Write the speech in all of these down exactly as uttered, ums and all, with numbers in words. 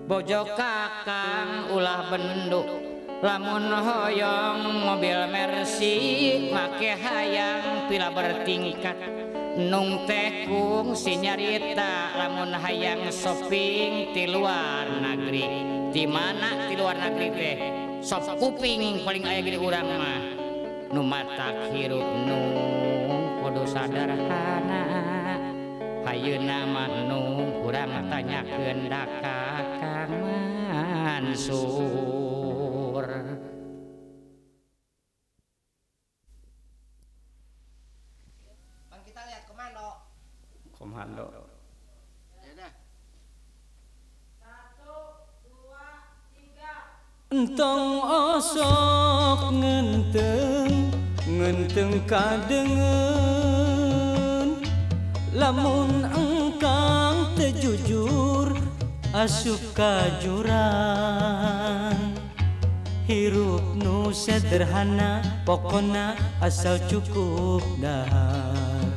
bojo kakang ulah benduk lamun hoyong mobil Mercy make hayang pila bertingkat nung tekung si nyarita lamun hayang shopping di luar negeri di mana di luar negeri teh sop kuping paling aya gini urang mah nu matak hirup nu kudu sadarhana hayeuna mah nu urang tanyakeun da Kakang Mansur. Bang kita lihat komando. Komando. Ya dah. Satu, dua, tiga. Entong osok ngenteng ngenteng kadengen lamun engkang tejujur asup ka jurang hirup nu sederhana pokona asal cukup dahar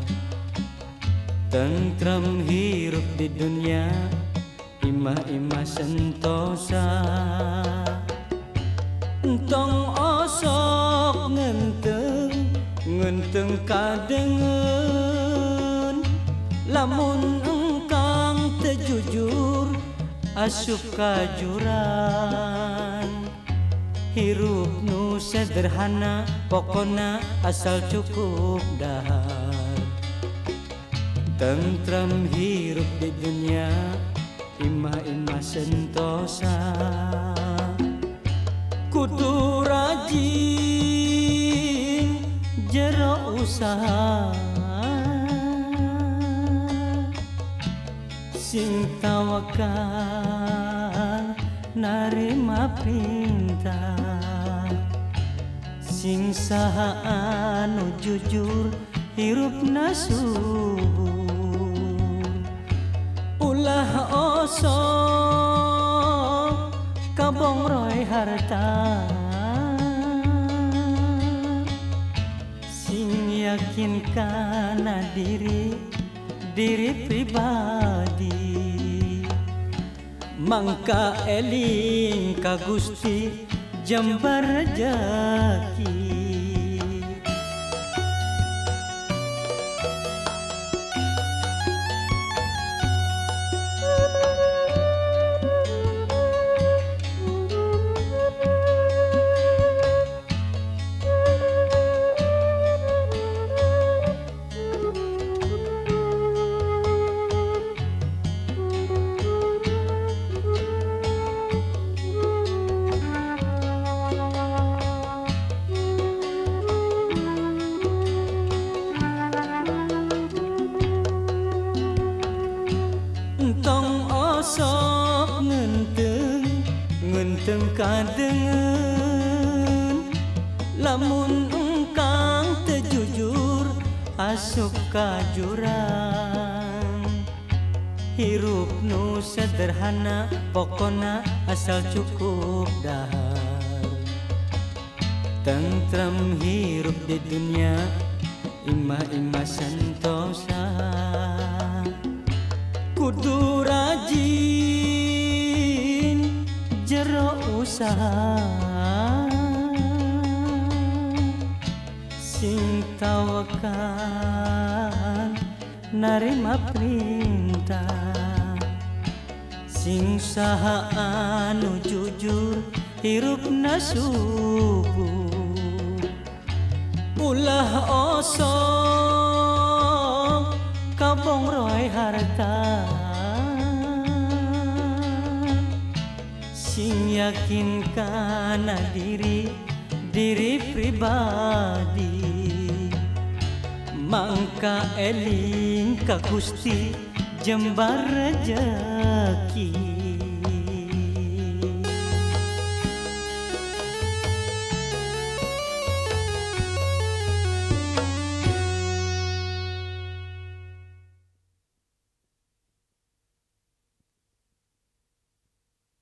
tentrem hirup di dunia imah-imah sentosa entong osok ngenteng ngenteng kadengen lamun engkang tejujur asup ka jurang hirup nu sederhana pokona asal cukup dahar tentrem hirup di dunia imah-imah sentosa kudu rajin jero usaha sing tawakal narima perintah sing saha anu jujur hirupna subur ulah osok kabongroy harta sing yakin kana diri diri pribadi mangka eling ka Gusti jembar rejeki. Entong osok ngenteng ngenteng kadengen lamun engkang tejujur asup ka jurang hirup nu sederhana pokona asal cukup dahar tentrem hirup di dunia imah-imah sentosa kudu rajin jero usaha sing tawakal narima perintah sing saha anu jujur hirupna subur ulah osok kabongroy harta sing yakin kana diri diri pribadi mangka eling ka Gusti jembar rejeki.